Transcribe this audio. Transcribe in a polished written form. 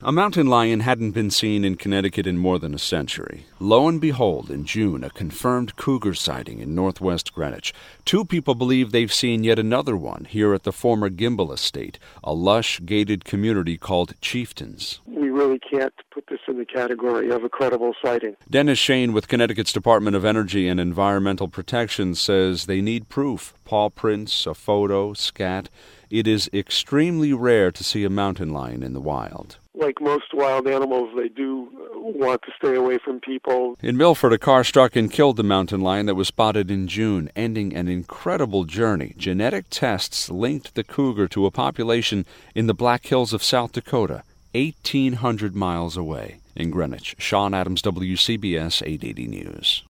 A mountain lion hadn't been seen in Connecticut in more than a century. Lo and behold, in June, a confirmed cougar sighting in northwest Greenwich. 2 people believe they've seen yet another one here at the former Gimbel Estate, a lush, gated community called Chieftains. We really can't put this in the category of a credible sighting. Dennis Shane with Connecticut's Department of Energy and Environmental Protection says they need proof, paw prints, a photo, scat. It is extremely rare to see a mountain lion in the wild. Like most wild animals, they do want to stay away from people. In Milford, a car struck and killed the mountain lion that was spotted in June, ending an incredible journey. Genetic tests linked the cougar to a population in the Black Hills of South Dakota, 1,800 miles away. In Greenwich, Sean Adams, WCBS 880 News.